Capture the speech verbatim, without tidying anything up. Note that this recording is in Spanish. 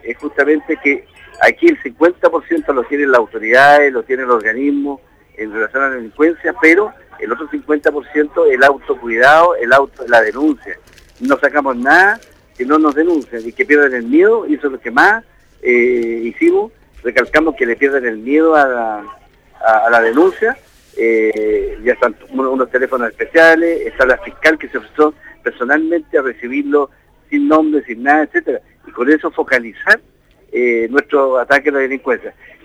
es justamente que aquí el cincuenta por ciento lo tienen las autoridades, lo tienen los organismos en relación a la delincuencia, pero el otro cincuenta por ciento el autocuidado, el auto, la denuncia. No sacamos nada que no nos denuncien y que pierdan el miedo, y eso es lo que más eh, hicimos. Recalcamos que le pierdan el miedo a la, a, a la denuncia. Eh, ya están unos, unos teléfonos especiales, está la fiscal que se ofreció personalmente a recibirlo sin nombre, sin nada, etcétera, y con eso focalizar eh, nuestro ataque a la delincuencia.